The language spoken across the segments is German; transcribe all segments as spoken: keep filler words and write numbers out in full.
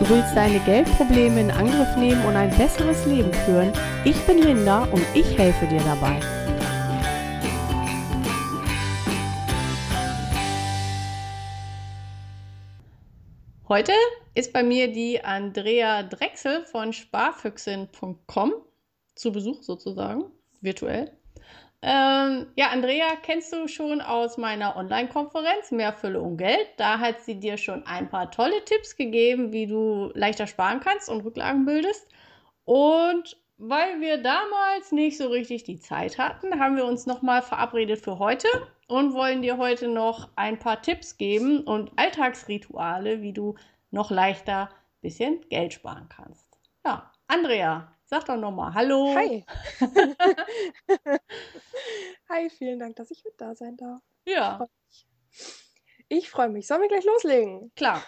Du willst deine Geldprobleme in Angriff nehmen und ein besseres Leben führen? Ich bin Linda und ich helfe dir dabei. Heute ist bei mir die Andrea Drechsel von sparfüchsin punkt com zu Besuch sozusagen, virtuell. Ähm, ja, Andrea kennst du schon aus meiner Online-Konferenz Mehr Fülle und Geld. Da hat sie dir schon ein paar tolle Tipps gegeben, wie du leichter sparen kannst und Rücklagen bildest. Und weil wir damals nicht so richtig die Zeit hatten, haben wir uns nochmal verabredet für heute und wollen dir heute noch ein paar Tipps geben und Alltagsrituale, wie du noch leichter ein bisschen Geld sparen kannst. Ja, Andrea, sag doch nochmal Hallo. Hi. Hi, vielen Dank, dass ich mit da sein darf. Ich Ja, freue mich. Ich freue mich. Sollen wir gleich loslegen? klar.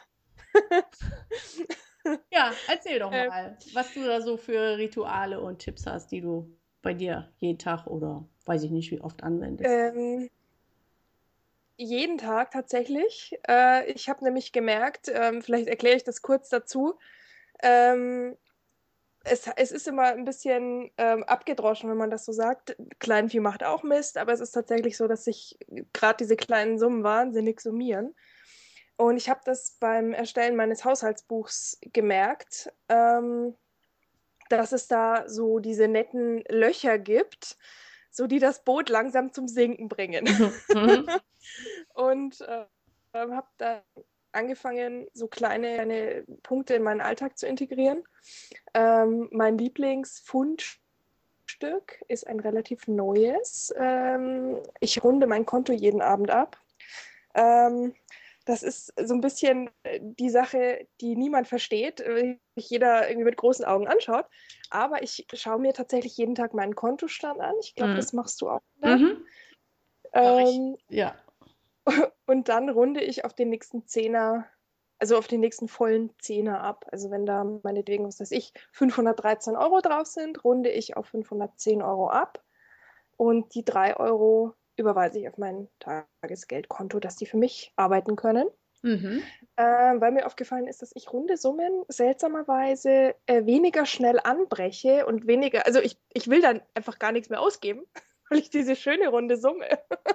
Ja, erzähl doch Ähm, mal, was du da so für Rituale und Tipps hast, die du bei dir jeden Tag oder weiß ich nicht, wie oft anwendest. ähm, jeden Tag tatsächlich. Äh, ich habe nämlich gemerkt, ähm, vielleicht erkläre ich das kurz dazu. Ähm, es, es ist immer ein bisschen ähm, abgedroschen, wenn man das so sagt. Kleinvieh macht auch Mist, aber es ist tatsächlich so, dass sich gerade diese kleinen Summen wahnsinnig summieren. Und ich habe das beim Erstellen meines Haushaltsbuchs gemerkt, ähm, dass es da so diese netten Löcher gibt, so die das Boot langsam zum Sinken bringen. Mhm. Mhm. Und äh, habe dann angefangen, so kleine, kleine Punkte in meinen Alltag zu integrieren. Ähm, mein Lieblingsfundstück ist ein relativ neues. Ähm, ich runde mein Konto jeden Abend ab. Ähm, Das ist so ein bisschen die Sache, die niemand versteht, äh, sich jeder irgendwie mit großen Augen anschaut. Aber ich schaue mir tatsächlich jeden Tag meinen Kontostand an. Ich glaube, Mhm. das machst du auch, ne? Mhm. Mach ich. Ähm, Ja. und dann runde ich auf den nächsten Zehner, also auf den nächsten vollen Zehner ab. Also wenn da meinetwegen, was weiß ich, fünfhundertdreizehn Euro drauf sind, runde ich auf fünfhundertzehn Euro ab. Und die drei Euro überweise ich auf mein Tagesgeldkonto, dass die für mich arbeiten können. Mhm. Äh, weil mir aufgefallen ist, dass ich runde Summen seltsamerweise äh, weniger schnell anbreche und weniger, also ich, ich will dann einfach gar nichts mehr ausgeben, weil ich diese schöne runde Summe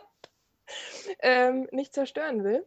ähm, nicht zerstören will.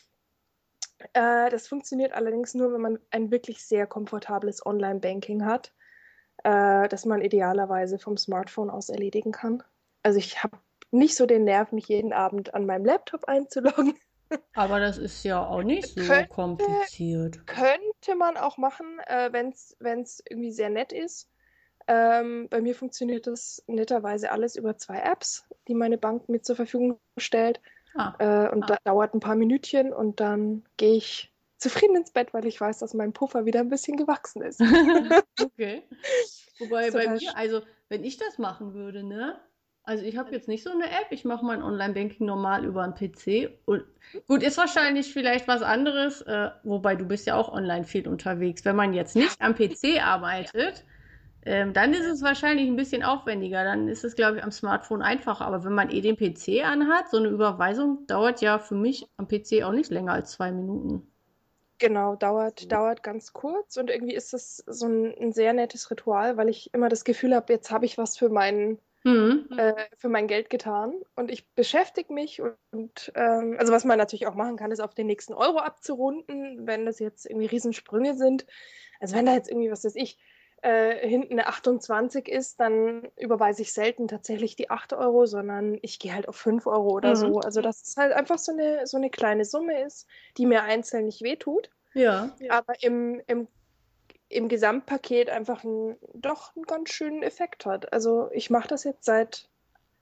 Äh, das funktioniert allerdings nur, wenn man ein wirklich sehr komfortables Online-Banking hat, äh, das man idealerweise vom Smartphone aus erledigen kann. Also ich habe nicht so den Nerv, mich jeden Abend an meinem Laptop einzuloggen. Aber das ist ja auch nicht so Könnte, kompliziert. könnte man auch machen, äh, wenn es irgendwie sehr nett ist. Ähm, bei mir funktioniert das netterweise alles über zwei Apps, die meine Bank mir zur Verfügung stellt. Ah, Äh, und ah. Das dauert ein paar Minütchen und dann gehe ich zufrieden ins Bett, weil ich weiß, dass mein Puffer wieder ein bisschen gewachsen ist. okay. Wobei Ist bei total mir, sch- also wenn ich das machen würde, ne? Also ich habe jetzt nicht so eine App, ich mache mein Online-Banking normal über einen P C. Und gut, ist wahrscheinlich vielleicht was anderes, äh, wobei du bist ja auch online viel unterwegs. Wenn man jetzt Ja, nicht am P C arbeitet, ähm, dann ist es wahrscheinlich ein bisschen aufwendiger. Dann ist es, glaube ich, am Smartphone einfacher. Aber wenn man eh den P C anhat, so eine Überweisung dauert ja für mich am P C auch nicht länger als zwei Minuten. genau, dauert, dauert ganz kurz und irgendwie ist das so ein, ein sehr nettes Ritual, weil ich immer das Gefühl habe, jetzt habe ich was für meinen Mhm. äh, für mein Geld getan und ich beschäftige mich und, und ähm, also was man natürlich auch machen kann, ist auf den nächsten Euro abzurunden, wenn das jetzt irgendwie Riesensprünge sind. Also wenn da jetzt irgendwie, was weiß ich, äh, hinten eine achtundzwanzig ist, dann überweise ich selten tatsächlich die acht Euro, sondern ich gehe halt auf fünf Euro oder Mhm. so. Also dass es halt einfach so eine, so eine kleine Summe ist, die mir einzeln nicht wehtut, Ja. ja. Aber im, im im Gesamtpaket einfach ein, doch einen ganz schönen Effekt hat. Also ich mache das jetzt seit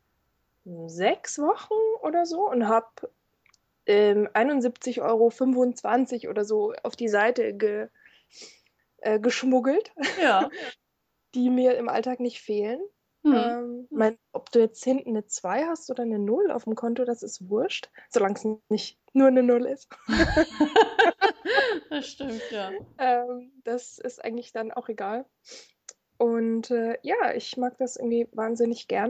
sechs Wochen oder so und habe ähm, einundsiebzig Euro fünfundzwanzig oder so auf die Seite ge, äh, geschmuggelt, Ja. die mir im Alltag nicht fehlen. Mhm. Ähm, mein, ob du jetzt hinten eine zwei hast oder eine null auf dem Konto, das ist wurscht, solange es nicht nur eine null ist. Das stimmt, ja. Ähm, das ist eigentlich dann auch egal. Und äh, ja, ich mag das irgendwie wahnsinnig gern.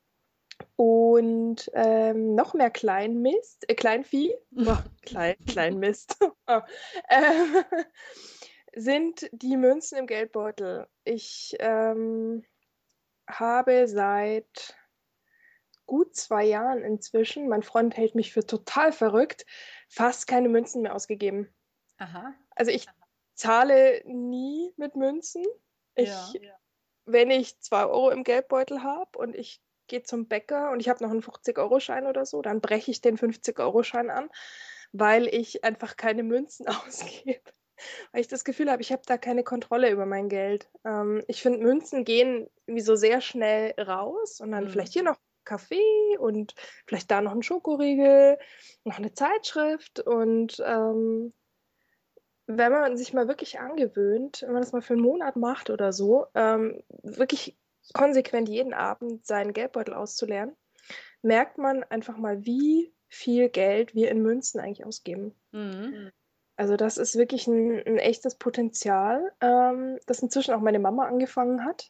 Und ähm, noch mehr Kleinmist, äh, Kleinvieh. Boah, Klein, Kleinmist. Ah, ähm, sind die Münzen im Geldbeutel. Ich ähm, habe seit gut zwei Jahren inzwischen, mein Freund hält mich für total verrückt, fast keine Münzen mehr ausgegeben. Aha. Also ich zahle nie mit Münzen. Ja. Ich, ja. Wenn ich zwei Euro im Geldbeutel habe und ich gehe zum Bäcker und ich habe noch einen fünfzig-Euro-Schein oder so, dann breche ich den fünfzig-Euro-Schein an, weil ich einfach keine Münzen ausgebe. Weil ich das Gefühl habe, ich habe da keine Kontrolle über mein Geld. Ähm, ich finde, Münzen gehen wie so sehr schnell raus und dann Hm. vielleicht hier noch Kaffee und vielleicht da noch ein Schokoriegel, noch eine Zeitschrift und ähm, wenn man sich mal wirklich angewöhnt, wenn man das mal für einen Monat macht oder so, ähm, wirklich konsequent jeden Abend seinen Geldbeutel auszuleeren, merkt man einfach mal, wie viel Geld wir in Münzen eigentlich ausgeben. Mhm. Also das ist wirklich ein, ein echtes Potenzial, ähm, das inzwischen auch meine Mama angefangen hat.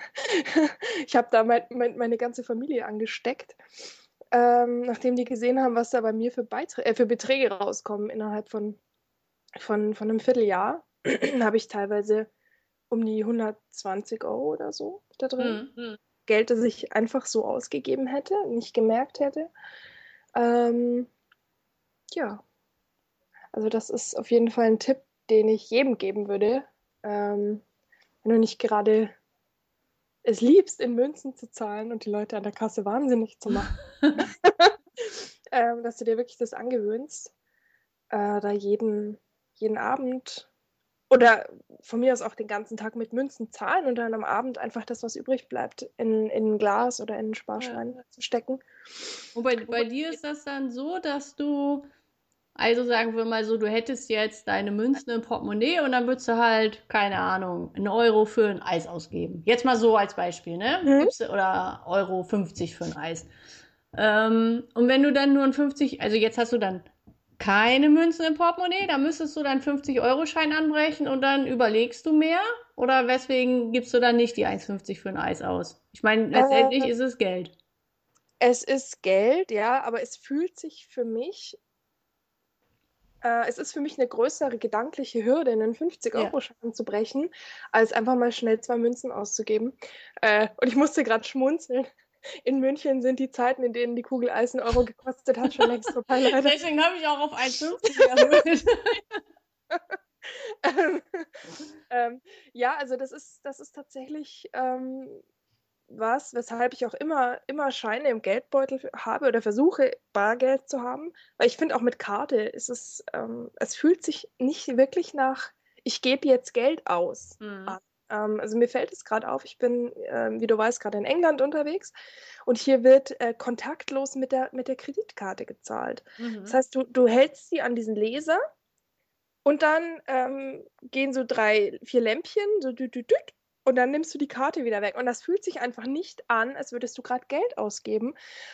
Ich habe da mein, mein, meine ganze Familie angesteckt, ähm, nachdem die gesehen haben, was da bei mir für, Beiträ äh, für Beträge rauskommen innerhalb von, von, von einem Vierteljahr. Habe ich teilweise um die hundertzwanzig Euro oder so da drin. Mhm. Geld, das ich einfach so ausgegeben hätte, nicht gemerkt hätte. Ähm, ja, also das ist auf jeden Fall ein Tipp, den ich jedem geben würde, ähm, wenn du nicht gerade es liebst, in Münzen zu zahlen und die Leute an der Kasse wahnsinnig zu machen, ähm, dass du dir wirklich das angewöhnst, äh, da jeden, jeden Abend oder von mir aus auch den ganzen Tag mit Münzen zahlen und dann am Abend einfach das, was übrig bleibt, in, in ein Glas oder in ein Ja. Sparschwein zu stecken. Und bei, bei dir ist das dann so, dass du, also sagen wir mal so, du hättest jetzt deine Münzen im Portemonnaie und dann würdest du halt, keine Ahnung, einen Euro für ein Eis ausgeben. Jetzt mal so als Beispiel, ne? Mhm. Gibst du, oder Euro fünfzig für ein Eis. Ähm, und wenn du dann nur ein fünfzig, also jetzt hast du dann keine Münzen im Portemonnaie, dann müsstest du deinen fünfzig-Euro-Schein anbrechen und dann überlegst du mehr? Oder weswegen gibst du dann nicht die eins fünfzig für ein Eis aus? Ich meine, letztendlich Äh, ist es Geld. Es ist Geld, ja, aber es fühlt sich für mich, äh, es ist für mich eine größere gedankliche Hürde, einen Ja. fünfzig-Euro-Schein zu brechen, als einfach mal schnell zwei Münzen auszugeben. Äh, und ich musste gerade schmunzeln. In München sind die Zeiten, in denen die Kugel Eis einen Euro gekostet hat, schon längst vorbei, leider. Deswegen habe ich auch auf eins fünfzig erhöht. ähm, ähm, ja, also das ist, das ist tatsächlich ähm, was, weshalb ich auch immer, immer Scheine im Geldbeutel habe oder versuche, Bargeld zu haben. Weil ich finde, auch mit Karte ist es, ähm, es fühlt sich nicht wirklich nach, ich gebe jetzt Geld aus Mhm. an. Ähm, also mir fällt es gerade auf, ich bin, ähm, wie du weißt, gerade in England unterwegs und hier wird äh, kontaktlos mit der, mit der Kreditkarte gezahlt. Das Mhm. heißt, du, du hältst sie an diesen Laser und dann ähm, gehen so drei, vier Lämpchen, so düt, düt, düt, und dann nimmst du die Karte wieder weg. Und das fühlt sich einfach nicht an, als würdest du gerade Geld ausgeben.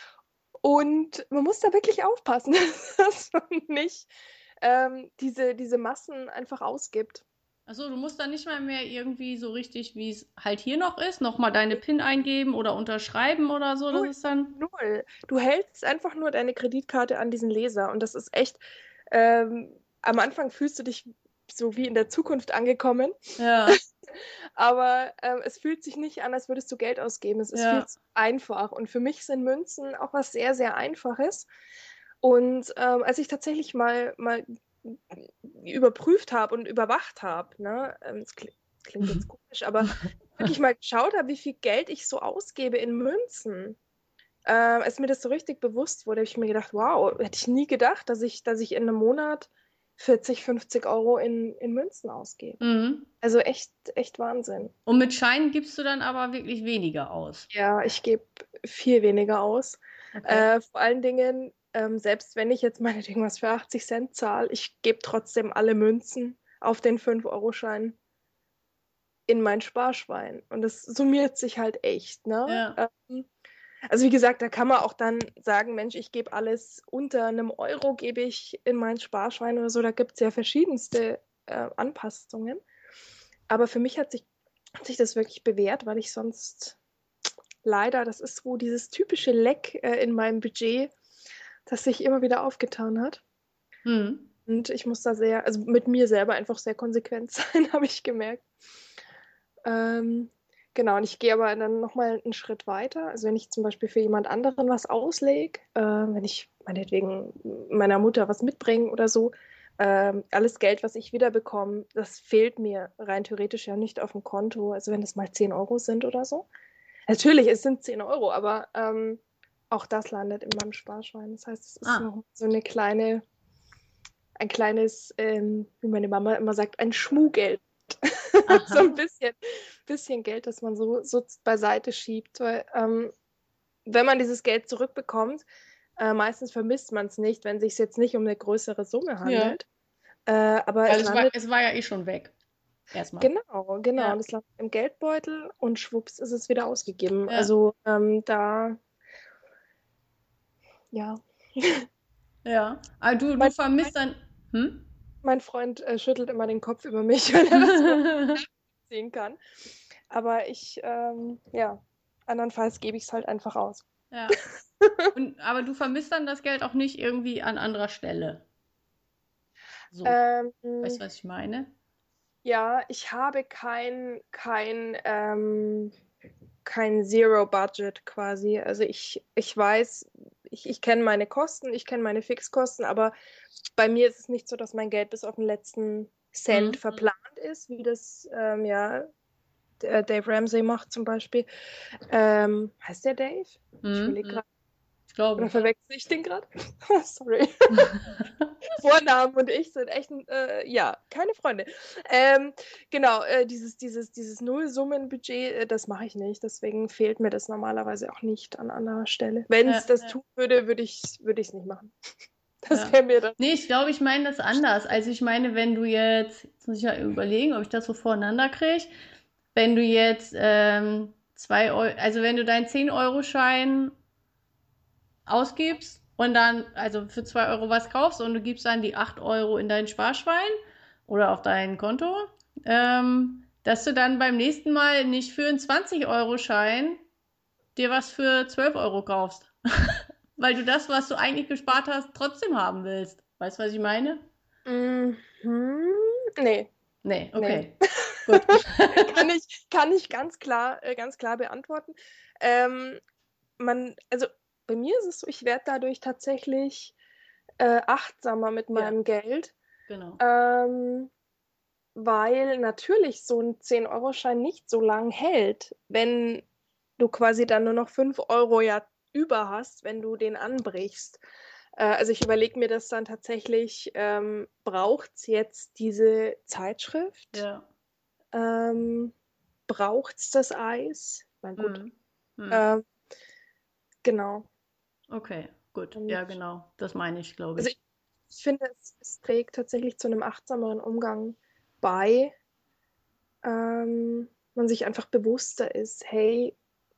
Und man muss da wirklich aufpassen, dass man nicht ähm, diese, diese Massen einfach ausgibt. Achso, du musst dann nicht mal mehr irgendwie so richtig, wie es halt hier noch ist, nochmal deine PIN eingeben oder unterschreiben oder so. Das Null, ist dann. null. Du hältst einfach nur deine Kreditkarte an diesen Laser und das ist echt, ähm, am Anfang fühlst du dich so wie in der Zukunft angekommen. Ja, Aber ähm, es fühlt sich nicht an, als würdest du Geld ausgeben. Es ist viel ja. zu einfach. Und für mich sind Münzen auch was sehr, sehr Einfaches. Und ähm, als ich tatsächlich mal, mal überprüft habe und überwacht habe, ne, ähm, das klingt, klingt jetzt komisch, aber wirklich mal geschaut habe, wie viel Geld ich so ausgebe in Münzen, äh, als mir das so richtig bewusst wurde, habe ich mir gedacht, wow, hätte ich nie gedacht, dass ich, dass ich in einem Monat vierzig, fünfzig Euro in, in Münzen ausgebe. Mhm. Also echt, echt Wahnsinn. Und mit Scheinen gibst du dann aber wirklich weniger aus. Ja, ich gebe viel weniger aus. Okay. Äh, vor allen Dingen, ähm, selbst wenn ich jetzt meinetwegen was für achtzig Cent zahle, ich gebe trotzdem alle Münzen auf den fünf-Euro-Schein in mein Sparschwein. Und das summiert sich halt echt, ne? Ja. Ähm, also wie gesagt, da kann man auch dann sagen, Mensch, ich gebe alles unter einem Euro, gebe ich in mein Sparschwein oder so. Da gibt es ja verschiedenste äh, Anpassungen. Aber für mich hat sich, hat sich das wirklich bewährt, weil ich sonst leider, das ist so dieses typische Leck äh, in meinem Budget, das sich immer wieder aufgetan hat. Mhm. Und ich muss da sehr, also mit mir selber einfach sehr konsequent sein, habe ich gemerkt. Ähm, genau, und ich gehe aber dann nochmal einen Schritt weiter. Also wenn ich zum Beispiel für jemand anderen was auslege, äh, wenn ich meinetwegen meiner Mutter was mitbringe oder so, ähm, alles Geld, was ich wiederbekomme, das fehlt mir rein theoretisch ja nicht auf dem Konto. Also wenn es mal zehn Euro sind oder so. Natürlich, es sind zehn Euro, aber ähm, auch das landet in meinem Sparschwein. Das heißt, es ist Ah, noch so eine kleine, ein kleines, ähm, wie meine Mama immer sagt, ein Schmuhgeld. So ein aha. bisschen, bisschen Geld, das man so, so beiseite schiebt. Weil ähm, wenn man dieses Geld zurückbekommt, äh, meistens vermisst man es nicht, wenn es sich jetzt nicht um eine größere Summe Ja. handelt. Äh, aber Weil es es war, landet, es war ja eh schon weg. Erstmal. genau, genau, Ja, und es landet im Geldbeutel und schwupps ist es wieder ausgegeben. ja, Also ähm, da, ja. ja. Aber du, du Mein Freund, vermisst dann. Hm? mein Freund äh, schüttelt immer den Kopf über mich, weil er das überhaupt nicht sehen kann. Aber ich, ähm, ja, andernfalls gebe ich es halt einfach aus. Ja. Und, aber du vermisst dann das Geld auch nicht irgendwie an anderer Stelle. So. Ähm, Weißt du, was ich meine? ja, ich habe kein, kein, ähm, kein Zero-Budget quasi. Also ich, ich weiß, ich, ich kenne meine Kosten, ich kenne meine Fixkosten, aber bei mir ist es nicht so, dass mein Geld bis auf den letzten Cent Mhm. verplant ist, wie das ähm, ja der Dave Ramsey macht zum Beispiel. Ähm, heißt der Dave? Ich Mhm. überlege gerade. Glaube Oder ich. verwechsel ich den gerade? Sorry. Vornamen und ich sind echt, äh, ja, keine Freunde. Ähm, genau, äh, dieses, dieses, dieses Nullsummenbudget, äh, das mache ich nicht. Deswegen fehlt mir das normalerweise auch nicht an anderer Stelle. Wenn es Ja, das tun würde, würde ich es würde nicht machen. Das ja. wäre mir dann. Nee, ich glaube, ich meine das anders. Also ich meine, wenn du jetzt, jetzt muss ich ja überlegen, ob ich das so voreinander kriege, wenn du jetzt ähm, zwei Euro, also wenn du deinen zehn-Euro-Schein ausgibst und dann, also für zwei Euro was kaufst und du gibst dann die acht Euro in dein Sparschwein oder auf dein Konto, ähm, dass du dann beim nächsten Mal nicht für einen zwanzig-Euro-Schein dir was für zwölf Euro kaufst. Weil du das, was du eigentlich gespart hast, trotzdem haben willst. Weißt du, was ich meine? Mhm. Nee, Nee, nee. okay. Gut. Kann ich, kann ich ganz klar, äh, ganz klar beantworten. Ähm, man, also bei mir ist es so, ich werde dadurch tatsächlich äh, achtsamer mit Ja, meinem Geld. genau. Ähm, Weil natürlich so ein zehn-Euro-Schein nicht so lang hält, wenn du quasi dann nur noch fünf Euro ja über hast, wenn du den anbrichst. Äh, also ich überlege mir das dann tatsächlich, ähm, braucht es jetzt diese Zeitschrift? Ja. Ähm, braucht es das Eis? Na gut. Hm. Hm. Ähm, genau. Okay, gut. Und Ja, genau. Das meine ich, glaube also ich. ich finde, es, es trägt tatsächlich zu einem achtsameren Umgang bei, ähm, man sich einfach bewusster ist, hey,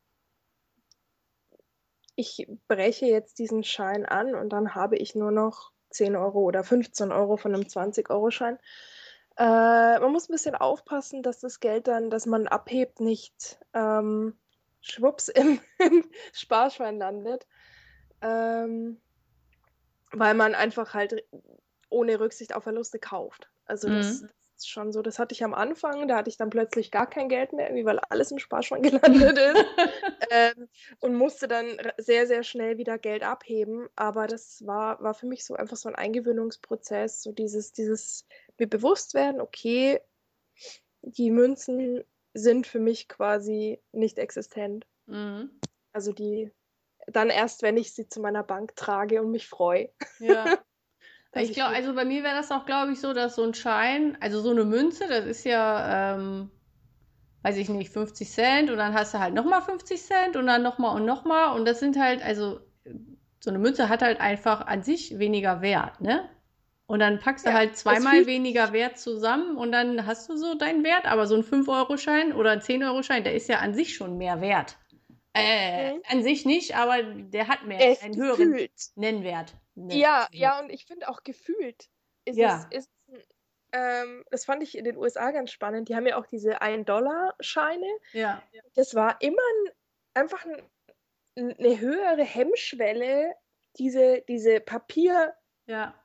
ich breche jetzt diesen Schein an und dann habe ich nur noch zehn Euro oder fünfzehn Euro von einem zwanzig-Euro-Schein. Äh, man muss ein bisschen aufpassen, dass das Geld dann, das man abhebt, nicht ähm, schwupps im, im Sparschwein landet, ähm, weil man einfach halt ohne Rücksicht auf Verluste kauft. Also das, Mhm. das ist schon so, das hatte ich am Anfang, da hatte ich dann plötzlich gar kein Geld mehr, irgendwie, weil alles im Sparschwein gelandet ist. Ähm, und musste dann r- sehr, sehr schnell wieder Geld abheben. Aber das war, war für mich so einfach so ein Eingewöhnungsprozess, so dieses, dieses mir bewusst werden, okay, die Münzen sind für mich quasi nicht existent. Mhm. Also die dann erst, wenn ich sie zu meiner Bank trage und mich freue, Ja. dass Ich ich glaube, die. also bei mir wäre das auch, glaube ich, so, dass so ein Schein, also so eine Münze, das ist ja, ähm, weiß ich nicht, fünfzig Cent und dann hast du halt nochmal fünfzig Cent und dann nochmal und nochmal und das sind halt, also so eine Münze hat halt einfach an sich weniger Wert, ne? Und dann packst du Ja, halt es zweimal fühlt weniger sich. Wert zusammen und dann hast du so deinen Wert, aber so ein fünf-Euro-Schein oder ein zehn-Euro-Schein, der ist ja an sich schon mehr wert. Äh, Hm, an sich nicht, aber der hat mehr, er ist einen höheren gefühlt. Nennwert. Ne, Ja, so. ja, und ich finde auch gefühlt ist es, Ja, ist, ähm, das fand ich in den U S A ganz spannend. Die haben ja auch diese ein-Dollar-Scheine. ja, Das war immer ein, einfach ein, eine höhere Hemmschwelle, diese, diese Papier, ja,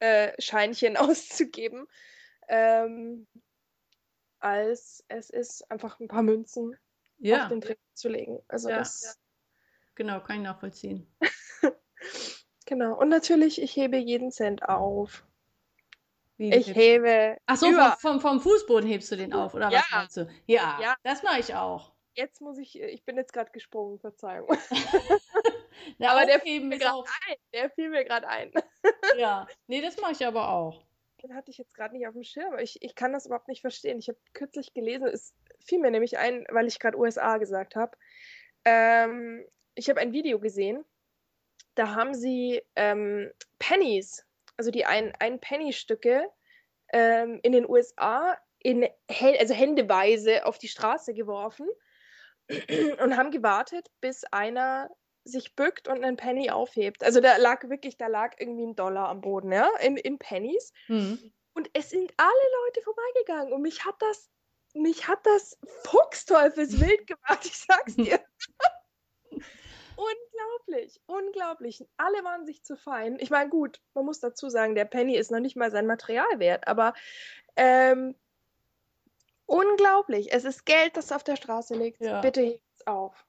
äh, Scheinchen auszugeben, ähm, als es ist, einfach ein paar Münzen Ja. auf den Tresen zu legen. Also ja. das. Genau, kann ich nachvollziehen. Genau. Und natürlich, ich hebe jeden Cent auf. Wie du Ich hebst. hebe Ach so, vom, überall. vom, vom Fußboden hebst du den auf, oder Ja, was meinst du? Ja, ja. das mache ich auch. Jetzt muss ich, ich bin jetzt gerade gesprungen, Verzeihung. Der Aber der fiel Aufheben mir ist gerade auch. ein. Der fiel mir gerade ein. Ja, nee, das mache ich aber auch. Den hatte ich jetzt gerade nicht auf dem Schirm. Ich, ich kann das überhaupt nicht verstehen. Ich habe kürzlich gelesen, es fiel mir nämlich ein, weil ich gerade U S A gesagt habe. Ähm, ich habe ein Video gesehen, da haben sie ähm, Pennies, also die ein, ein Penny-Stücke ähm, in den U S A in Hä- also händeweise auf die Straße geworfen und haben gewartet, bis einer sich bückt und einen Penny aufhebt. Also da lag wirklich, da lag irgendwie ein Dollar am Boden, ja, in, in Pennies. Hm. Und es sind alle Leute vorbeigegangen und mich hat das, mich hat das fuchsteufelswild gemacht, ich sag's dir. Unglaublich, unglaublich. Alle waren sich zu fein. Ich meine, gut, man muss dazu sagen, der Penny ist noch nicht mal sein Material wert, aber ähm, unglaublich. Es ist Geld, das auf der Straße liegt. Ja. Bitte hebt's auf.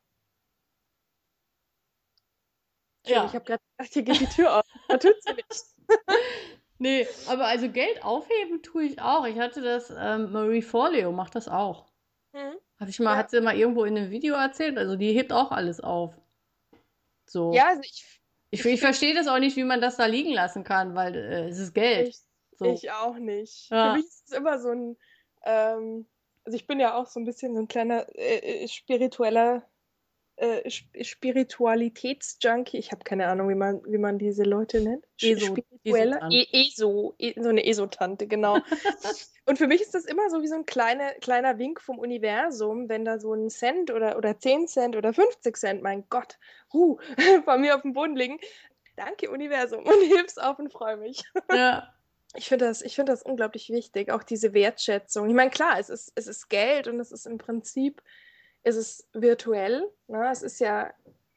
Entschuldigung, ich Ja. habe gerade gedacht, hier geht die Tür auf. Da tut sie nicht. Nee, aber also Geld aufheben tue ich auch. Ich hatte das, ähm, Marie Forleo macht das auch. Mhm. Habe ich mal, Ja. hat sie mal irgendwo in einem Video erzählt. Also die hebt auch alles auf. So. Ja, also ich, Ich, ich ich finde verstehe das auch nicht, wie man das da liegen lassen kann, weil äh, es ist Geld. ich, So. ich auch nicht. Für Ja. mich ist es immer so ein, ähm, also ich bin ja auch so ein bisschen so ein kleiner äh, äh, spiritueller äh, Spiritualitätsjunkie. Ich habe keine Ahnung, wie man, wie man diese Leute nennt. Sch- ESO, Spiritueller? ESO-Tan. E ESO, e so eine ESO-Tante, genau. Und für mich ist das immer so wie so ein kleiner, kleiner Wink vom Universum, wenn da so ein Cent oder, oder zehn Cent oder fünfzig Cent, mein Gott, huh, bei mir auf dem Boden liegen. Danke, Universum, und hilf's auf und freue mich. Ja. Ich finde das, ich finde das unglaublich wichtig, auch diese Wertschätzung. Ich meine, klar, es ist, es ist Geld und es ist im Prinzip, es ist virtuell. Ne? Es ist ja,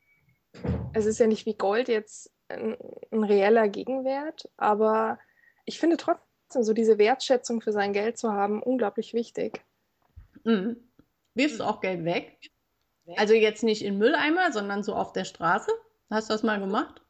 es ist ja nicht wie Gold jetzt ein, ein reeller Gegenwert, aber ich finde trotzdem so diese Wertschätzung für sein Geld zu haben, unglaublich wichtig. Mhm. Wirfst du auch Geld weg? Also jetzt nicht in Mülleimer, sondern so auf der Straße? Hast du das mal gemacht?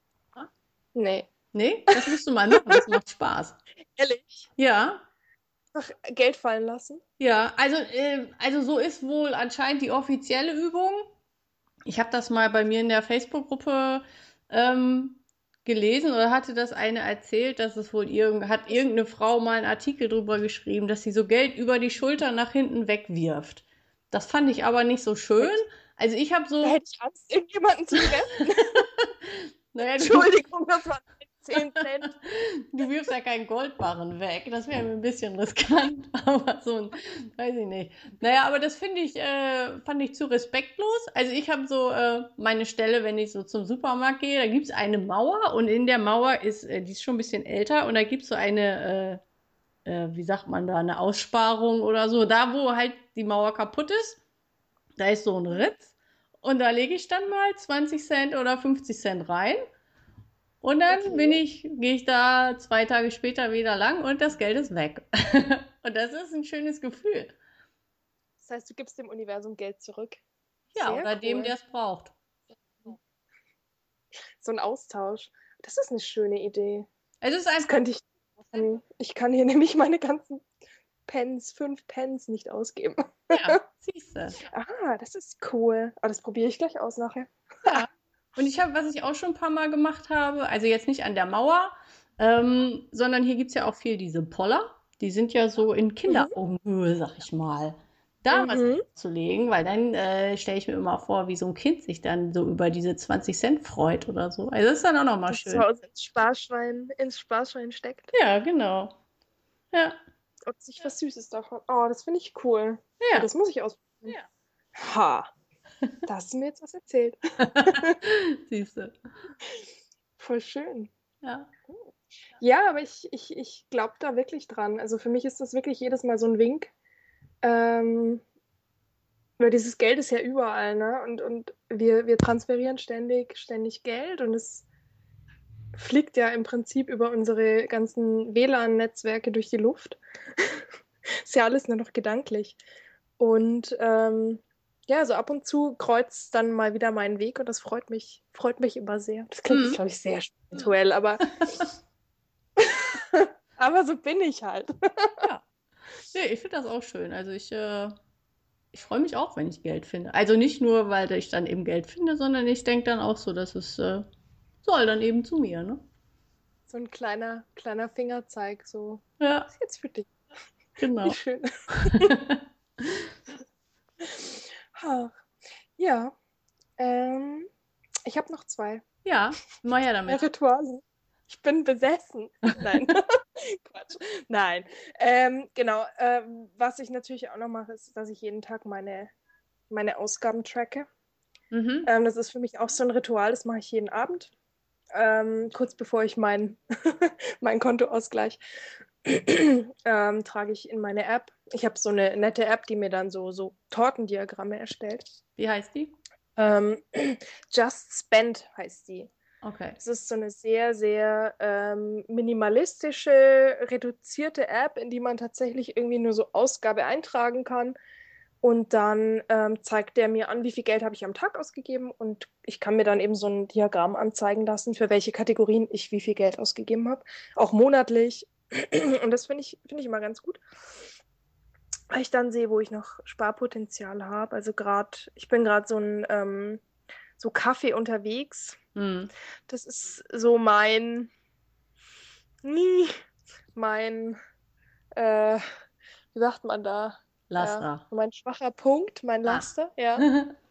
Nee. Nee? Das musst du mal machen, das macht Spaß. Ehrlich? Ja, Ach, Geld fallen lassen? ja. Also, äh, also so ist wohl anscheinend die offizielle Übung. Ich habe das mal bei mir in der Facebook-Gruppe ähm, gelesen oder hatte das eine erzählt, dass es wohl irgend, hat irgendeine Frau mal einen Artikel drüber geschrieben, dass sie so Geld über die Schulter nach hinten wegwirft. Das fand ich aber nicht so schön. Also ich habe Da so, hätte ich Angst, irgendjemanden zu treffen. naja, du, Entschuldigung, das waren zehn Cent. du wirfst ja keinen Goldbarren weg. Das wäre mir ein bisschen riskant, aber so ein, weiß ich nicht. Naja, aber das finde ich, äh, fand ich zu respektlos. Also ich habe so äh, meine Stelle, wenn ich so zum Supermarkt gehe, da gibt es eine Mauer und in der Mauer ist, äh, die ist schon ein bisschen älter und da gibt es so eine, äh, äh, wie sagt man da, eine Aussparung oder so. Da, wo halt die Mauer kaputt ist, da ist so ein Ritz und da lege ich dann mal zwanzig Cent oder fünfzig Cent rein. Und dann bin Okay. ich, gehe ich da zwei Tage später wieder lang und das Geld ist weg. Und das ist ein schönes Gefühl. Das heißt, du gibst dem Universum Geld zurück. Ja, Sehr oder dem, cool. der es braucht. So ein Austausch. Das ist eine schöne Idee. Es ist Das einfach, könnte ich machen. Ich kann hier nämlich meine ganzen Pens, fünf Pens nicht ausgeben. ja, siehst du. Ah, das ist cool. Aber das probiere ich gleich aus nachher. Ja. Und ich habe, was ich auch schon ein paar Mal gemacht habe, also jetzt nicht an der Mauer, ähm, sondern hier gibt es ja auch viel diese Poller. Die sind ja so in Mhm. Kinderaugenhöhe, sag ich mal. Da was Mhm. zu legen, weil dann äh, stelle ich mir immer vor, wie so ein Kind sich dann so über diese zwanzig Cent freut oder so. Also das ist dann auch nochmal Das zu schön. Hause ins Sparschwein, ins Sparschwein steckt. Ja, genau. Ja, Und sich was Süßes davon. Oh, das finde ich cool. Ja, ja. das muss ich ausprobieren. Ha, da hast du mir jetzt was erzählt. Siehst du. Voll schön. Ja. Ja, aber ich, ich, ich glaube da wirklich dran. Also für mich ist das wirklich jedes Mal so ein Wink. Ähm, weil dieses Geld ist ja überall, ne? Und, und wir, wir transferieren ständig, ständig Geld und es fliegt ja im Prinzip über unsere ganzen W L A N-Netzwerke durch die Luft. Ist ja alles nur noch gedanklich. Und ähm, ja, so ab und zu kreuzt dann mal wieder meinen Weg und das freut mich, freut mich immer sehr. Das klingt jetzt, Mhm. glaube ich, sehr spirituell, aber, aber so bin ich halt. Ja. Nee, ich finde das auch schön. Also ich, äh, ich freue mich auch, wenn ich Geld finde. Also nicht nur, weil ich dann eben Geld finde, sondern ich denke dann auch so, dass es äh, soll dann eben zu mir, ne? So ein kleiner, kleiner Fingerzeig, so, Ja, ist jetzt für dich. Wie genau. schön. Ha, ja, ähm, ich habe noch zwei. Ja, mal her Zwei damit. Rituale. Ich bin besessen. Nein, Quatsch. Nein. Ähm, genau. Ähm, was ich natürlich auch noch mache, ist, dass ich jeden Tag meine, meine Ausgaben tracke. Mhm. Ähm, das ist für mich auch so ein Ritual, das mache ich jeden Abend. Ähm, kurz bevor ich mein, mein Kontoausgleich ähm, trage ich in meine App. Ich habe so eine nette App, die mir dann so, so Tortendiagramme erstellt. Wie heißt die? Ähm, Just Spend heißt die. Okay. Das ist so eine sehr, sehr ähm, minimalistische, reduzierte App, in die man tatsächlich irgendwie nur so Ausgabe eintragen kann. Und dann ähm, zeigt der mir an, wie viel Geld habe ich am Tag ausgegeben. Und ich kann mir dann eben so ein Diagramm anzeigen lassen, für welche Kategorien ich wie viel Geld ausgegeben habe. Auch monatlich. Und das finde ich, finde ich immer ganz gut, weil ich dann sehe, wo ich noch Sparpotenzial habe. Also gerade, ich bin gerade so ein ähm, so Kaffee unterwegs. Hm. Das ist so mein, nie mein, äh, wie sagt man da? Ja, Laster. mein schwacher Punkt, mein Ah. Laster, ja.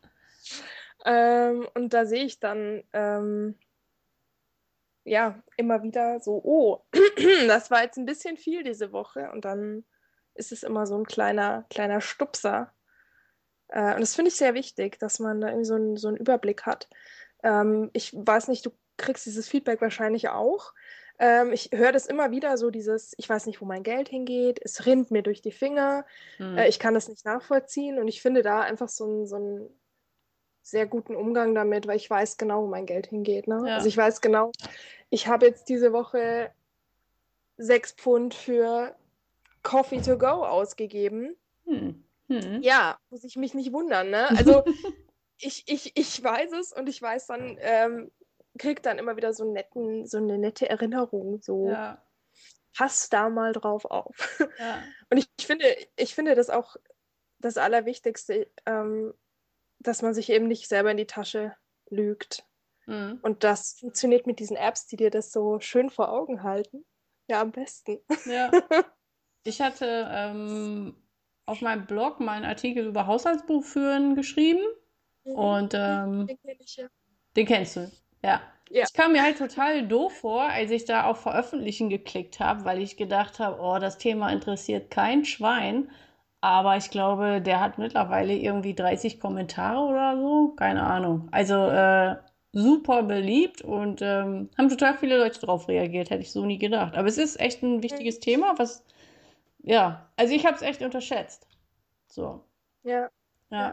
Ähm, und da sehe ich dann, ähm, ja, immer wieder so, oh, das war jetzt ein bisschen viel diese Woche. Und dann ist es immer so ein kleiner, kleiner Stupser. Äh, und das finde ich sehr wichtig, dass man da irgendwie so, ein, so einen Überblick hat. Ähm, ich weiß nicht, du kriegst dieses Feedback wahrscheinlich auch. Ähm, ich höre das immer wieder, so dieses, ich weiß nicht, wo mein Geld hingeht, es rinnt mir durch die Finger, äh, Hm. ich kann das nicht nachvollziehen und ich finde da einfach so, ein, so einen sehr guten Umgang damit, weil ich weiß genau, wo mein Geld hingeht. Ne? Also Ja. ich weiß genau, ich habe jetzt diese Woche sechs Pfund für Coffee to go ausgegeben. Hm. Hm. Ja, muss ich mich nicht wundern, ne? Also ich, ich, ich weiß es und ich weiß dann, ähm, krieg dann immer wieder so, einen netten, so eine nette Erinnerung, so Ja. pass da mal drauf auf. Ja. Und ich, ich finde, ich finde das auch das Allerwichtigste, ähm, dass man sich eben nicht selber in die Tasche lügt. Hm. Und das funktioniert mit diesen Apps, die dir das so schön vor Augen halten. Ja, am besten. Ja. Ich hatte ähm, auf meinem Blog mal einen Artikel über Haushaltsbuch führen geschrieben Mhm. und Mhm. ähm, Den kenn ich ja. den kennst du. Ja. Ja. Ich kam mir halt total doof vor, als ich da auf Veröffentlichen geklickt habe, weil ich gedacht habe, oh, das Thema interessiert kein Schwein. Aber ich glaube, der hat mittlerweile irgendwie dreißig Kommentare oder so. Keine Ahnung. Also äh, super beliebt und ähm, haben total viele Leute drauf reagiert. Hätte ich so nie gedacht. Aber es ist echt ein Mhm. wichtiges Thema, was, ja, also ich habe es echt unterschätzt. So, Ja. Ja. ja.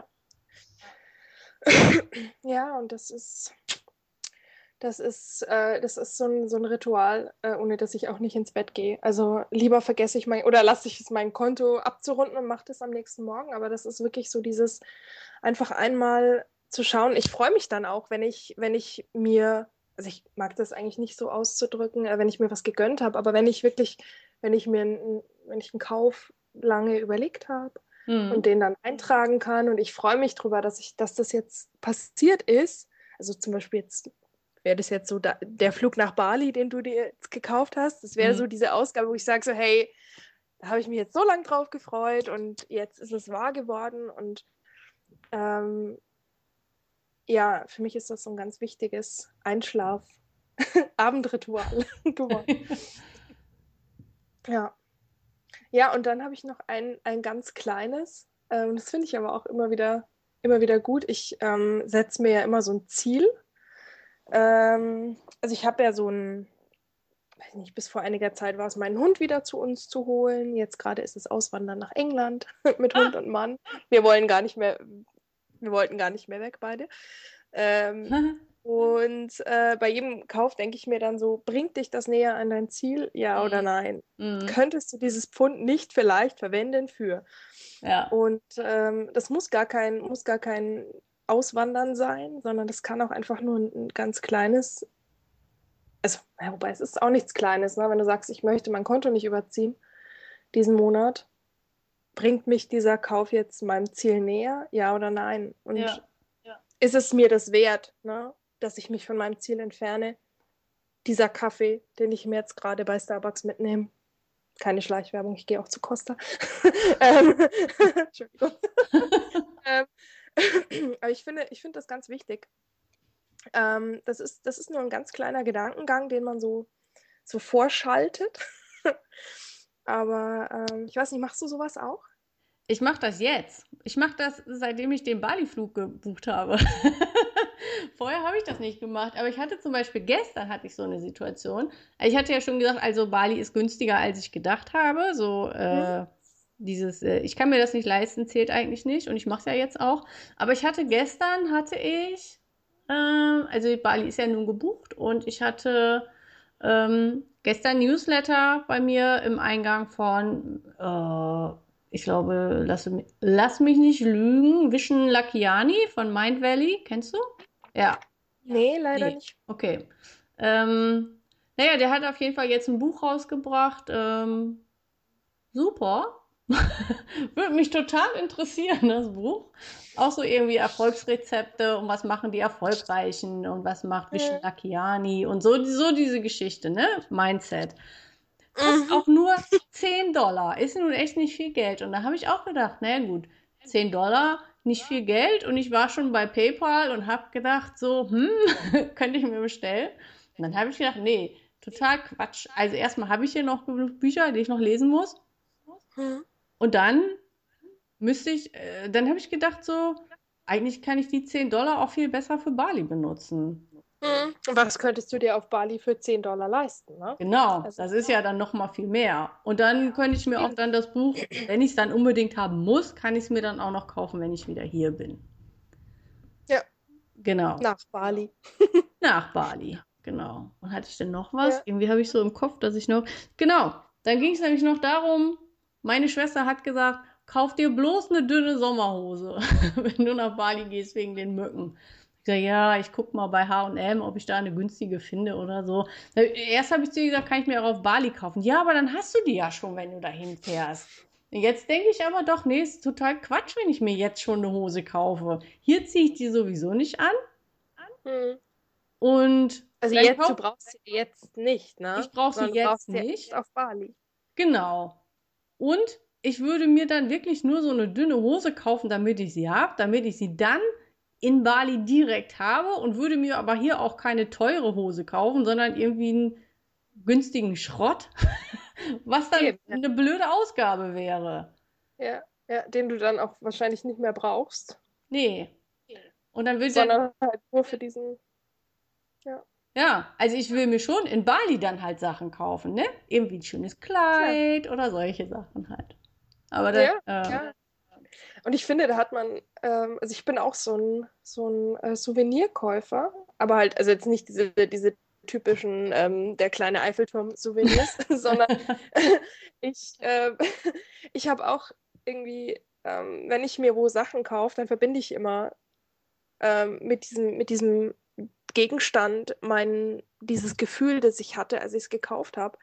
Ja, und das ist, das ist, äh, das ist so ein, so ein Ritual, äh, ohne dass ich auch nicht ins Bett gehe. Also lieber vergesse ich mein, oder lasse ich es mein Konto abzurunden und mache das am nächsten Morgen. Aber das ist wirklich so dieses einfach einmal zu schauen. Ich freue mich dann auch, wenn ich, wenn ich mir, also ich mag das eigentlich nicht so auszudrücken, äh, wenn ich mir was gegönnt habe, aber wenn ich wirklich, wenn ich mir, einen- wenn ich einen Kauf lange überlegt habe und Mhm. den dann eintragen kann und ich freue mich drüber, dass ich, dass das jetzt passiert ist. Also zum Beispiel jetzt wäre das jetzt so da, der Flug nach Bali, den du dir jetzt gekauft hast. Das wäre so Mhm. diese Ausgabe, wo ich sage so, hey, da habe ich mich jetzt so lange drauf gefreut und jetzt ist es wahr geworden. Und ähm, ja, für mich ist das so ein ganz wichtiges Einschlaf-Abendritual geworden. Ja. Ja, und dann habe ich noch ein, ein ganz kleines. Ähm, das finde ich aber auch immer wieder, immer wieder gut. Ich ähm, setze mir ja immer so ein Ziel. Ähm, also ich habe ja so ein, weiß nicht, bis vor einiger Zeit war es, meinen Hund wieder zu uns zu holen. Jetzt gerade ist es Auswandern nach England mit Hund Ah. und Mann. Wir wollen gar nicht mehr, wir wollten gar nicht mehr weg beide. Ähm, Und äh, bei jedem Kauf denke ich mir dann so, bringt dich das näher an dein Ziel, ja oder nein? Mhm. Könntest du dieses Pfund nicht vielleicht verwenden für? Ja, Und ähm, das muss gar kein, muss gar kein Auswandern sein, sondern das kann auch einfach nur ein, ein ganz kleines, also, ja, wobei es ist auch nichts Kleines, ne? Wenn du sagst, ich möchte mein Konto nicht überziehen diesen Monat, bringt mich dieser Kauf jetzt meinem Ziel näher, ja oder nein? Und ja. ist es mir das wert, ne? Dass ich mich von meinem Ziel entferne? Dieser Kaffee, den ich mir jetzt gerade bei Starbucks mitnehme. Keine Schleichwerbung, ich gehe auch zu Costa. ähm, Entschuldigung. ähm, aber ich finde, ich finde das ganz wichtig. Ähm, das ist, das ist nur ein ganz kleiner Gedankengang, den man so, so vorschaltet. Aber ähm, ich weiß nicht, machst du sowas auch? Ich mache das jetzt. Ich mache das, seitdem ich den Bali-Flug gebucht habe. Vorher habe ich das nicht gemacht. Aber ich hatte zum Beispiel gestern hatte ich so eine Situation. Ich hatte ja schon gesagt, also Bali ist günstiger, als ich gedacht habe. So Hm? äh, dieses, äh, ich kann mir das nicht leisten, zählt eigentlich nicht. Und ich mache es ja jetzt auch. Aber ich hatte gestern hatte ich, ähm, also Bali ist ja nun gebucht und ich hatte ähm, gestern Newsletter bei mir im Eingang von äh, ich glaube, lass, mi- lass mich nicht lügen. Vishen Lakhiani von Mind Valley. Kennst du? Ja. Nee, leider Nee. nicht. Okay. Ähm, naja, der hat auf jeden Fall jetzt ein Buch rausgebracht. Ähm, super. Würde mich total interessieren, das Buch. Auch so irgendwie Erfolgsrezepte und was machen die Erfolgreichen und was macht Vishen Hm. Lakhiani und so, so diese Geschichte, ne? Mindset. Kostet Mhm. auch nur zehn Dollar. Ist nun echt nicht viel Geld. Und da habe ich auch gedacht, naja gut, zehn Dollar, nicht viel Geld. Und ich war schon bei PayPal und habe gedacht, so, hm, könnte ich mir bestellen. Und dann habe ich gedacht, nee, total Quatsch. Also erstmal habe ich hier noch genug Bücher, die ich noch lesen muss. Hm. Und dann müsste ich, äh, dann habe ich gedacht, so, eigentlich kann ich die zehn Dollar auch viel besser für Bali benutzen. Hm. Was könntest du dir auf Bali für zehn Dollar leisten, ne? Genau, Also, das ist ja dann noch mal viel mehr. Und dann könnte ich mir auch eben. dann das Buch, wenn ich es dann unbedingt haben muss, kann ich es mir dann auch noch kaufen, wenn ich wieder hier bin. Ja, Genau. nach Bali. Nach Bali. Genau. Und hatte ich denn noch was? Ja. Irgendwie habe ich so im Kopf, dass ich noch. Genau. Dann ging es nämlich noch darum, meine Schwester hat gesagt, kauf dir bloß eine dünne Sommerhose, wenn du nach Bali gehst wegen den Mücken. Ich sage, ja, ich gucke mal bei H und M, ob ich da eine günstige finde oder so. Erst habe ich zu ihr gesagt, kann ich mir auch auf Bali kaufen. Ja, aber dann hast du die ja schon, wenn du dahin fährst. Jetzt denke ich aber doch, nee, ist total Quatsch, wenn ich mir jetzt schon eine Hose kaufe. Hier ziehe ich die sowieso nicht an. Hm. Und Also dann jetzt, du kauf, brauchst sie jetzt nicht, ich ne? brauche sie Sondern du jetzt brauchst sie erst nicht. auf Bali. Genau. Und ich würde mir dann wirklich nur so eine dünne Hose kaufen, damit ich sie habe, damit ich sie dann in Bali direkt habe und würde mir aber hier auch keine teure Hose kaufen, sondern irgendwie einen günstigen Schrott, was dann Eben, ja. eine blöde Ausgabe wäre. Ja, ja, den du dann auch wahrscheinlich nicht mehr brauchst, Nee. Und dann wird dann, sondern halt nur für diesen, ja, ja, also ich will mir schon in Bali dann halt Sachen kaufen, ne? Irgendwie ein schönes klar. Kleid oder solche Sachen halt. Aber das, Ja, äh, ja. Und ich finde, da hat man, ähm, also ich bin auch so ein, so ein äh, Souvenirkäufer, aber halt, also jetzt nicht diese, diese typischen, ähm, der kleine Eiffelturm-Souvenirs, sondern ich, äh, ich habe auch irgendwie, ähm, wenn ich mir wo Sachen kaufe, dann verbinde ich immer ähm, mit diesem, mit diesem Gegenstand mein, dieses Gefühl, das ich hatte, als ich es gekauft habe.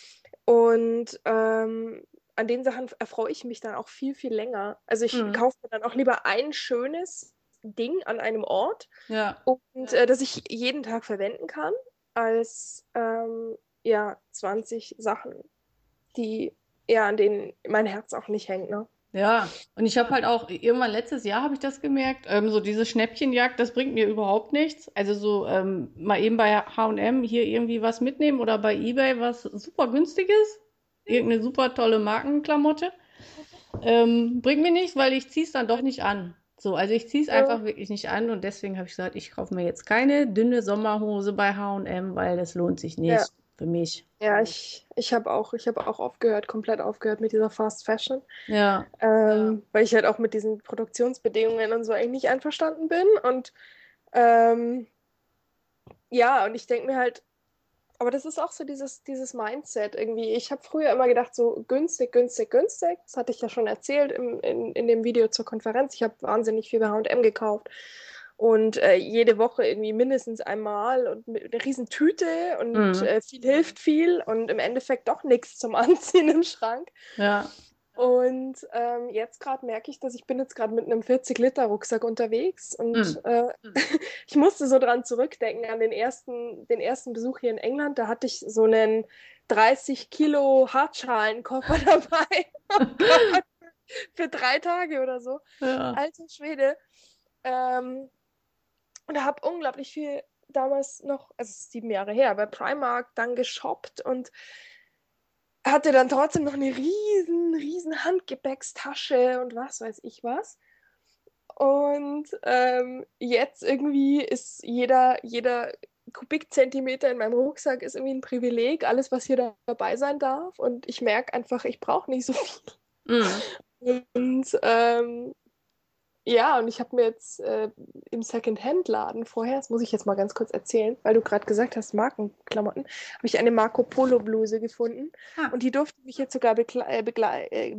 Und ähm, an den Sachen erfreue ich mich dann auch viel, viel länger. Also ich hm, kaufe mir dann auch lieber ein schönes Ding an einem Ort ja. und äh, das ich jeden Tag verwenden kann, als ähm, ja, zwanzig Sachen, die eher an denen mein Herz auch nicht hängt, ne? Ja, und ich habe halt auch, irgendwann letztes Jahr habe ich das gemerkt, ähm, so diese Schnäppchenjagd, das bringt mir überhaupt nichts. Also so ähm, mal eben bei H und M hier irgendwie was mitnehmen oder bei eBay was super günstiges, irgendeine super tolle Markenklamotte, ähm, bringt mir nichts, weil ich ziehe es dann doch nicht an. So, also ich ziehe es Ja. einfach wirklich nicht an und deswegen habe ich gesagt, ich kaufe mir jetzt keine dünne Sommerhose bei H und M, weil das lohnt sich Ja. nicht für mich. Ja, ich, ich habe auch, ich habe auch aufgehört, komplett aufgehört mit dieser Fast Fashion, Ja, ähm, weil ich halt auch mit diesen Produktionsbedingungen und so eigentlich nicht einverstanden bin. Und ähm, ja, und ich denke mir halt, aber das ist auch so dieses, dieses Mindset irgendwie. Ich habe früher immer gedacht, so günstig, günstig, günstig. Das hatte ich ja schon erzählt im, in, in dem Video zur Konferenz. Ich habe wahnsinnig viel bei H und M gekauft. Und äh, jede Woche irgendwie mindestens einmal und mit einer riesen Tüte und Mhm. äh, viel hilft viel und im Endeffekt doch nichts zum Anziehen im Schrank. Ja. Und ähm, jetzt gerade merke ich, dass ich bin jetzt gerade mit einem vierzig Liter Rucksack unterwegs und Mhm. äh, ich musste so dran zurückdenken an den ersten, den ersten Besuch hier in England. Da hatte ich so einen dreißig Kilo Hartschalenkoffer dabei. Oh Gott, für drei Tage oder so. Ja. Alter Schwede. Ähm, und habe unglaublich viel damals noch, also es ist sieben Jahre her, bei Primark dann geshoppt und hatte dann trotzdem noch eine riesen, riesen Handgepäckstasche und was weiß ich was. Und ähm, jetzt irgendwie ist jeder, jeder Kubikzentimeter in meinem Rucksack ist irgendwie ein Privileg, alles, was hier da dabei sein darf. Und ich merke einfach, ich brauche nicht so viel. Mhm. Und ähm, ja, und ich habe mir jetzt äh, im Second-Hand-Laden vorher, das muss ich jetzt mal ganz kurz erzählen, weil du gerade gesagt hast, Markenklamotten, habe ich eine Marco Polo Bluse gefunden Ah, und die durfte mich jetzt sogar begle äh, begle äh,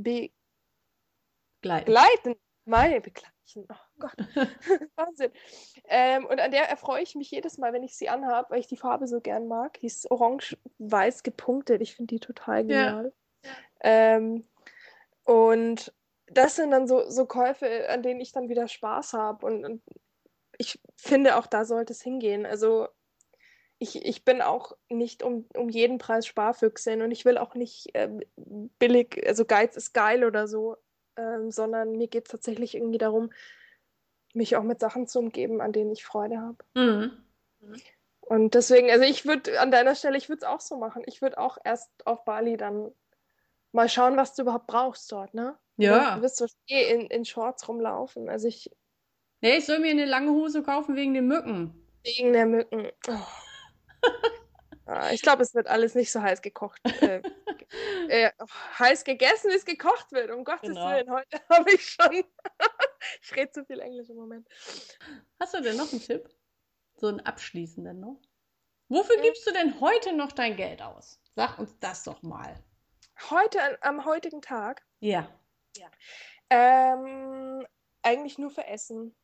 gleiten. begleiten. Meine begleiten. Oh Gott, Wahnsinn. Ähm, und an der erfreue ich mich jedes Mal, wenn ich sie anhabe, weil ich die Farbe so gern mag. Die ist orange-weiß gepunktet. Ich finde die total Ja. genial. Ähm, und das sind dann so, so Käufe, an denen ich dann wieder Spaß habe. Und, und ich finde, auch da sollte es hingehen. Also ich, ich bin auch nicht um, um jeden Preis Sparfüchsin und ich will auch nicht ähm, billig, also Geiz ist geil oder so, ähm, sondern mir geht es tatsächlich irgendwie darum, mich auch mit Sachen zu umgeben, an denen ich Freude habe. Mhm. Und deswegen, also ich würde an deiner Stelle, ich würde es auch so machen. Ich würde auch erst auf Bali dann mal schauen, was du überhaupt brauchst dort, ne? Und dann Ja. wirst du eh in, in Shorts rumlaufen. Also ich, Nee, ich soll mir eine lange Hose kaufen wegen den Mücken. wegen der Mücken. Oh. Ah, ich glaube, es wird alles nicht so heiß gekocht. Äh, äh, heiß gegessen, wie es gekocht wird. Um Gottes Genau. Willen, heute habe ich schon. Ich rede zu viel Englisch im Moment. Hast du denn noch einen Tipp? So einen abschließenden noch? Wofür gibst du denn heute noch dein Geld aus? Sag uns das doch mal. Heute, am heutigen Tag, Ja. ähm, eigentlich nur für Essen.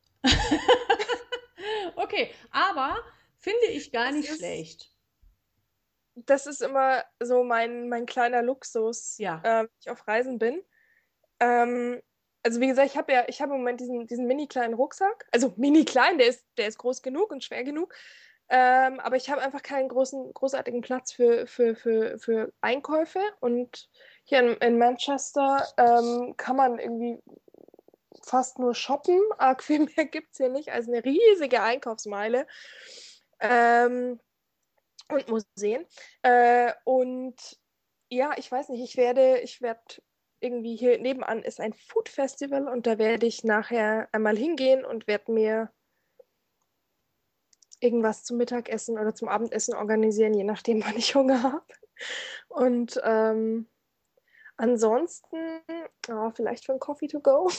Okay, aber finde ich gar Das nicht ist, schlecht. das ist immer so mein, mein kleiner Luxus, Ja. äh, wenn ich auf Reisen bin. Ähm, also wie gesagt, ich habe ja, ich habe im Moment diesen, diesen mini kleinen Rucksack. Also mini klein, der ist, der ist groß genug und schwer genug. Ähm, aber ich habe einfach keinen großen, großartigen Platz für, für, für, für Einkäufe. Und hier in, in Manchester ähm, kann man irgendwie fast nur shoppen. Arg viel mehr gibt es hier nicht. Also eine riesige Einkaufsmeile. Ähm, und Museen. Äh, und ja, ich weiß nicht, ich werde, ich werde irgendwie hier nebenan ist ein Food Festival und da werde ich nachher einmal hingehen und werde mir irgendwas zum Mittagessen oder zum Abendessen organisieren, je nachdem, wann ich Hunger habe. Und ähm, ansonsten, oh, vielleicht für ein Coffee to go.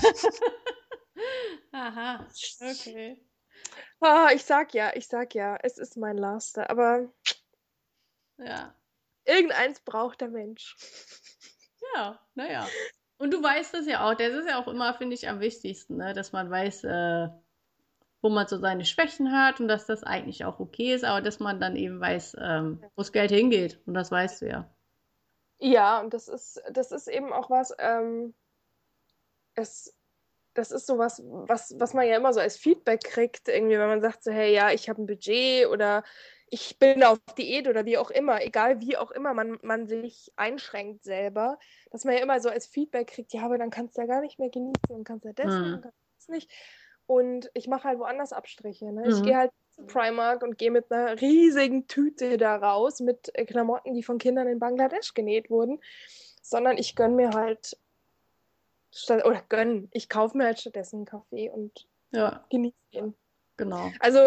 Aha, okay. Ah, ich sag ja, ich sag ja, es ist mein Laster, aber Ja, irgendeins braucht der Mensch. ja, naja. Und du weißt das ja auch. Das ist ja auch immer, finde ich, am wichtigsten, ne? Dass man weiß, äh, wo man so seine Schwächen hat und dass das eigentlich auch okay ist, aber dass man dann eben weiß, ähm, wo das Geld hingeht. Und das weißt du ja. Ja, und das ist, das ist eben auch was, ähm, es, das ist so was, was, was man ja immer so als Feedback kriegt, irgendwie, wenn man sagt so, hey, ja, ich habe ein Budget oder ich bin auf Diät oder wie auch immer, egal wie auch immer man, man sich einschränkt selber, dass man ja immer so als Feedback kriegt, ja, aber dann kannst du ja gar nicht mehr genießen und kannst ja das nicht und Mhm. kannst das nicht. Und ich mache halt woanders Abstriche. Ne? Ich gehe Mhm. halt zu Primark und gehe mit einer riesigen Tüte da raus mit äh, Klamotten, die von Kindern in Bangladesch genäht wurden, sondern ich gönne mir halt statt, oder gönnen. Ich kaufe mir halt stattdessen einen Kaffee und Ja, genieße ihn. genau. Also,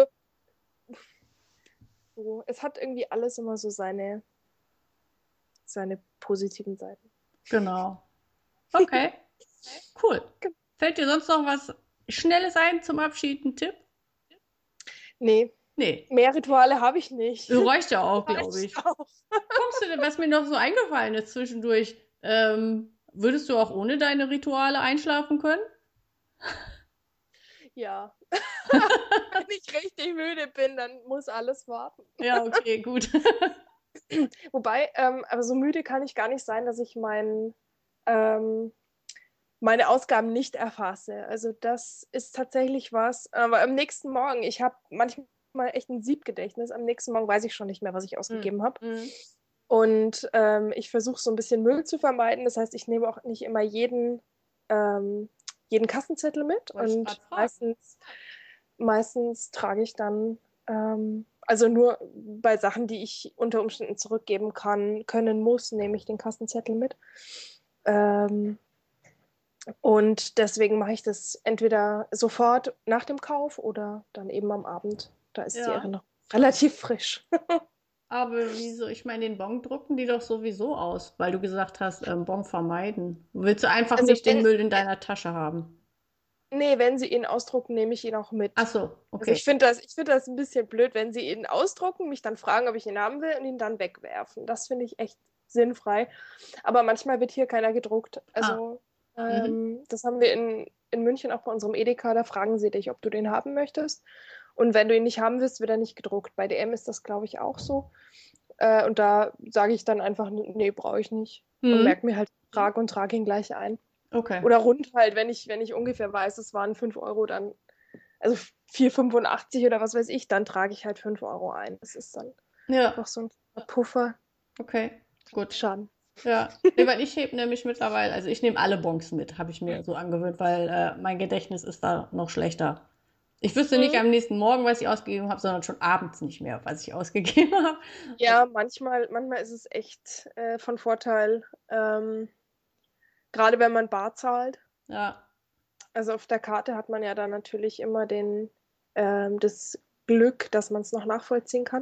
so, es hat irgendwie alles immer so seine, seine positiven Seiten. Genau. Okay, cool. Fällt dir sonst noch was Schnelles ein zum Abschied, ein Tipp? Nee, Nee, Mehr Rituale habe ich nicht. reicht ja auch, glaube Reicht ich. auch. Kommst du denn, was mir noch so eingefallen ist zwischendurch, ähm, würdest du auch ohne deine Rituale einschlafen können? Ja. Wenn ich richtig müde bin, dann muss alles warten. Ja, okay, gut. Wobei, ähm, aber so müde kann ich gar nicht sein, dass ich mein, ähm, meine Ausgaben nicht erfasse. Also das ist tatsächlich was. Aber am nächsten Morgen, ich habe manchmal echt ein Siebgedächtnis. Am nächsten Morgen weiß ich schon nicht mehr, was ich Hm. ausgegeben habe. Hm. Und ähm, ich versuche so ein bisschen Müll zu vermeiden. Das heißt, ich nehme auch nicht immer jeden, ähm, jeden Kassenzettel mit. Wollte ich Und gerade fragen. meistens, meistens trage ich dann, ähm, also nur bei Sachen, die ich unter Umständen zurückgeben kann, können muss, nehme ich den Kassenzettel mit. Ähm, und deswegen mache ich das entweder sofort nach dem Kauf oder dann eben am Abend. Da ist die Ja. Erinnerung relativ frisch. Aber wieso? Ich meine, den Bon drucken die doch sowieso aus, weil du gesagt hast, ähm, Bon vermeiden. Willst du einfach Also nicht den wenn, Müll in deiner Tasche haben? nee, wenn sie ihn ausdrucken, nehme ich ihn auch Ach mit. so, Also okay. ich finde das, ich finde das ein bisschen blöd, wenn sie ihn ausdrucken, mich dann fragen, ob ich ihn haben will und ihn dann wegwerfen. Das finde ich echt sinnfrei. Aber manchmal wird hier keiner gedruckt. Ah, Also mhm. ähm, das haben wir in, in München auch bei unserem Edeka, da fragen sie dich, ob du den haben möchtest. Und wenn du ihn nicht haben willst, wird er nicht gedruckt. Bei D M ist das, glaube ich, auch so. Äh, und da sage ich dann einfach, nee, brauche ich nicht. Und Mhm. merke mir halt den Betrag und trage ihn gleich ein. Okay. Oder rund halt, wenn ich, wenn ich ungefähr weiß, es waren fünf Euro, dann, also vier Komma fünfundachtzig oder was weiß ich, dann trage ich halt fünf Euro ein. Das ist dann Ja, noch so ein kleiner Puffer. okay. Gut. Schaden. Ja. Nee, weil ich heb nämlich mittlerweile, also ich nehme alle Bons mit, habe ich mir so angewöhnt, weil äh, mein Gedächtnis ist da noch schlechter. Ich wüsste nicht Mhm. am nächsten Morgen, was ich ausgegeben habe, sondern schon abends nicht mehr, was ich ausgegeben habe. Ja, manchmal, manchmal ist es echt äh, von Vorteil, ähm, gerade wenn man bar zahlt. Ja, Also auf der Karte hat man ja dann natürlich immer den, ähm, das Glück, dass man es noch nachvollziehen kann.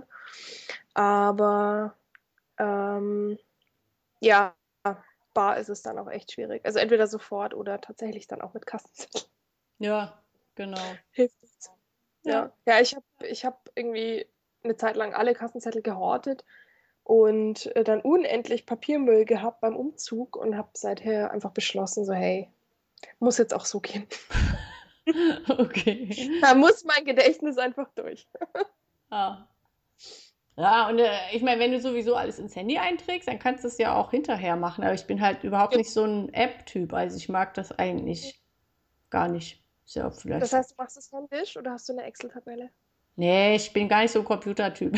Aber ähm, ja, bar ist es dann auch echt schwierig. Also entweder sofort oder tatsächlich dann auch mit Kassenzettel. ja, genau. Hilft nichts. Ja. Ja, ja, ich habe ich hab irgendwie eine Zeit lang alle Kassenzettel gehortet und äh, dann unendlich Papiermüll gehabt beim Umzug und habe seither einfach beschlossen, so hey, muss jetzt auch so gehen. Okay. Da muss mein Gedächtnis einfach durch. Ja. Ja, und äh, ich meine, wenn du sowieso alles ins Handy einträgst, dann kannst du es ja auch hinterher machen. Aber ich bin halt überhaupt Ja. nicht so ein App-Typ. Also ich mag das eigentlich gar nicht. Ist ja auch Das vielleicht. heißt, du machst es händisch oder hast du eine Excel-Tabelle? Nee, ich bin gar nicht so ein Computertyp.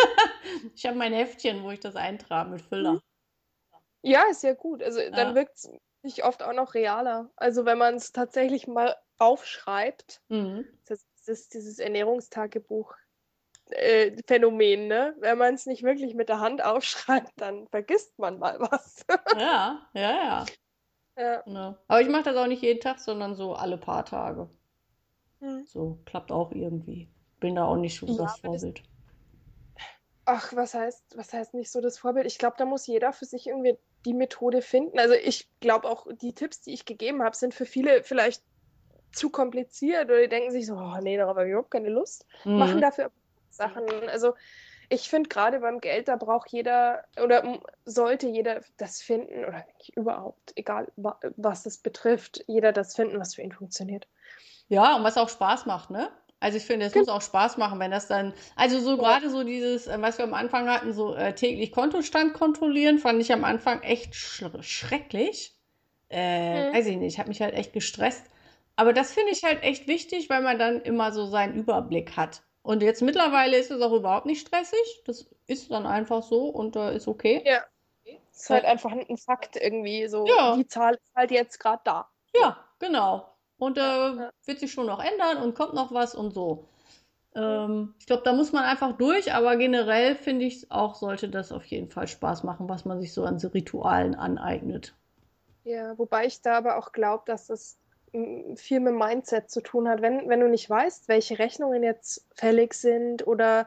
Ich habe mein Heftchen, wo ich das eintrage mit Mhm. Füller. Ja, ist ja gut. Also dann Ja. wirkt es nicht oft auch noch realer. Also wenn man es tatsächlich mal aufschreibt, Mhm. das ist dieses Ernährungstagebuch äh, Phänomen, ne? Wenn man es nicht wirklich mit der Hand aufschreibt, dann vergisst man mal was. Ja, ja, ja. Ja. Genau. Aber ich mache das auch nicht jeden Tag, sondern so alle paar Tage. Hm. So klappt auch irgendwie. Bin da auch nicht so Ja, das aber das, Vorbild. ach, was heißt, was heißt nicht so das Vorbild? Ich glaube, da muss jeder für sich irgendwie die Methode finden. Also ich glaube auch, die Tipps, die ich gegeben habe, sind für viele vielleicht zu kompliziert oder die denken sich so, oh nee, darauf habe ich überhaupt keine Lust. Machen Mhm. dafür Sachen. Also ich finde gerade beim Geld, da braucht jeder oder m- sollte jeder das finden oder eigentlich überhaupt, egal wa- was das betrifft, jeder das finden, was für ihn funktioniert. Ja, und was auch Spaß macht, ne? Also ich finde, es muss Genau. auch Spaß machen, wenn das dann, also so gerade so dieses, äh, was wir am Anfang hatten, so äh, täglich Kontostand kontrollieren, fand ich am Anfang echt sch schrecklich. Äh, Mhm. weiß ich nicht, hat mich halt echt gestresst. Aber das finde ich halt echt wichtig, weil man dann immer so seinen Überblick hat. Und jetzt mittlerweile ist es auch überhaupt nicht stressig. Das ist dann einfach so und äh, ist okay. Ja, ist Äh, halt einfach ein Fakt irgendwie, so ja, die Zahl ist halt jetzt gerade da. So. ja, genau. Und Ja, äh, ja. wird sich schon noch ändern und kommt noch was und so. Ähm, ich glaube, da muss man einfach durch, aber generell finde ich auch, sollte das auf jeden Fall Spaß machen, was man sich so an so Ritualen aneignet. Ja, wobei ich da aber auch glaube, dass das mm, viel mit Mindset zu tun hat. Wenn, wenn du nicht weißt, welche Rechnungen jetzt fällig sind oder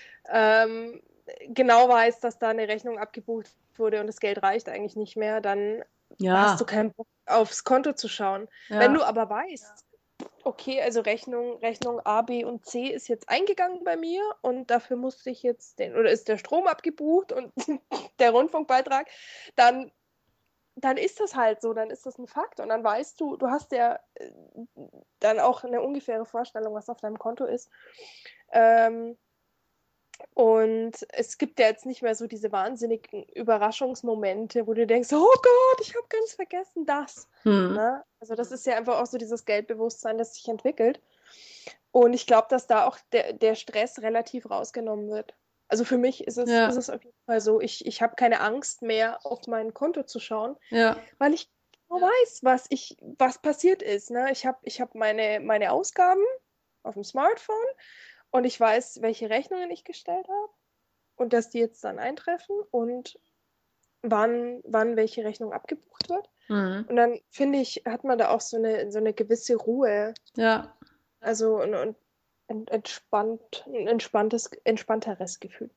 ähm, genau weißt, dass da eine Rechnung abgebucht wurde und das Geld reicht eigentlich nicht mehr, dann hast du Ja, keinen Bock, aufs Konto zu schauen. Wenn du ja, aber weißt, okay, also Rechnung, Rechnung A, B und C ist jetzt eingegangen bei mir und dafür musste ich jetzt den, oder ist der Strom abgebucht und der Rundfunkbeitrag, dann, dann ist das halt so, dann ist das ein Fakt und dann weißt du, du hast ja äh, dann auch eine ungefähre Vorstellung, was auf deinem Konto ist. Ähm, und es gibt ja jetzt nicht mehr so diese wahnsinnigen Überraschungsmomente, wo du denkst, oh Gott, ich habe ganz vergessen das. Hm. Ne? Also das ist ja einfach auch so dieses Geldbewusstsein, das sich entwickelt. Und ich glaube, dass da auch der, der Stress relativ rausgenommen wird. Also für mich ist es, Ja. ist es auf jeden Fall so, ich, ich habe keine Angst mehr, auf mein Konto zu schauen, Ja. weil ich genau weiß, was, ich, was passiert ist. Ne? Ich habe ich hab meine, meine Ausgaben auf dem Smartphone und ich weiß, welche Rechnungen ich gestellt habe und dass die jetzt dann eintreffen und wann, wann welche Rechnung abgebucht wird. Mhm. Und dann, finde ich, hat man da auch so eine, so eine gewisse Ruhe. Ja. Also und, und ent- entspannt, ein entspanntes, entspannteres Gefühl.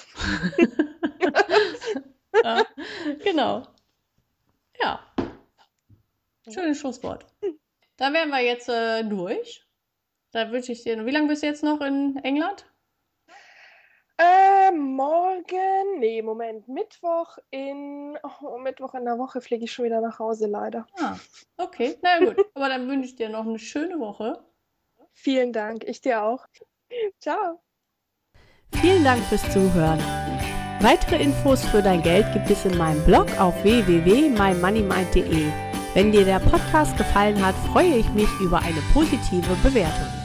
Ja, genau. Ja, schönes Schlusswort. Da wären wir jetzt äh, durch. Da wünsche ich dir. Wie lange bist du jetzt noch in England? Äh, morgen, nee, Moment, Mittwoch in, oh, Mittwoch in der Woche fliege ich schon wieder nach Hause, leider. Ah, okay. Na gut. Aber dann wünsche ich dir noch eine schöne Woche. Vielen Dank, ich dir auch. Ciao. Vielen Dank fürs Zuhören. Weitere Infos für dein Geld gibt es in meinem Blog auf w w w punkt my money mind punkt d e. Wenn dir der Podcast gefallen hat, freue ich mich über eine positive Bewertung.